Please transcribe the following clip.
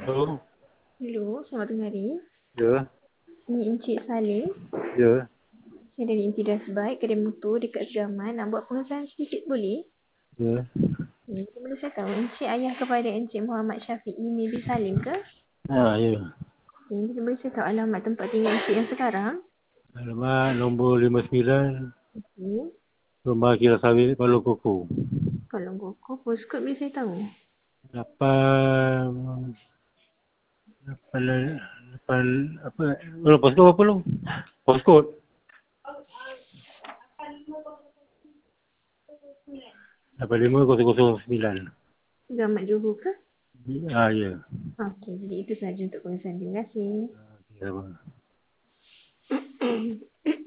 Oh, Hello, selamat tengah hari. ya, Ini Encik Salim. ya, Saya dari Intidas Bike, kedai motor dekat Zaman. Nak buat pengesahan sedikit boleh? ya, Saya boleh saya tahu, Encik ayah kepada Encik Muhammad Syafiq ini di Salim ke? ya. Saya boleh saya tahu alamat tempat tinggal Encik yang sekarang? Alamat nombor 59, Okey. Rumah Kira Sawit, Kuala Koko. Kalau Goko, postcode boleh saya tahu? 8, 8, apa, postcode apa lu? Postcode 85009. Zaman Johor ke? Ya. Okey, jadi itu sahaja untuk pengesahan. Terima kasih. Okey, apa?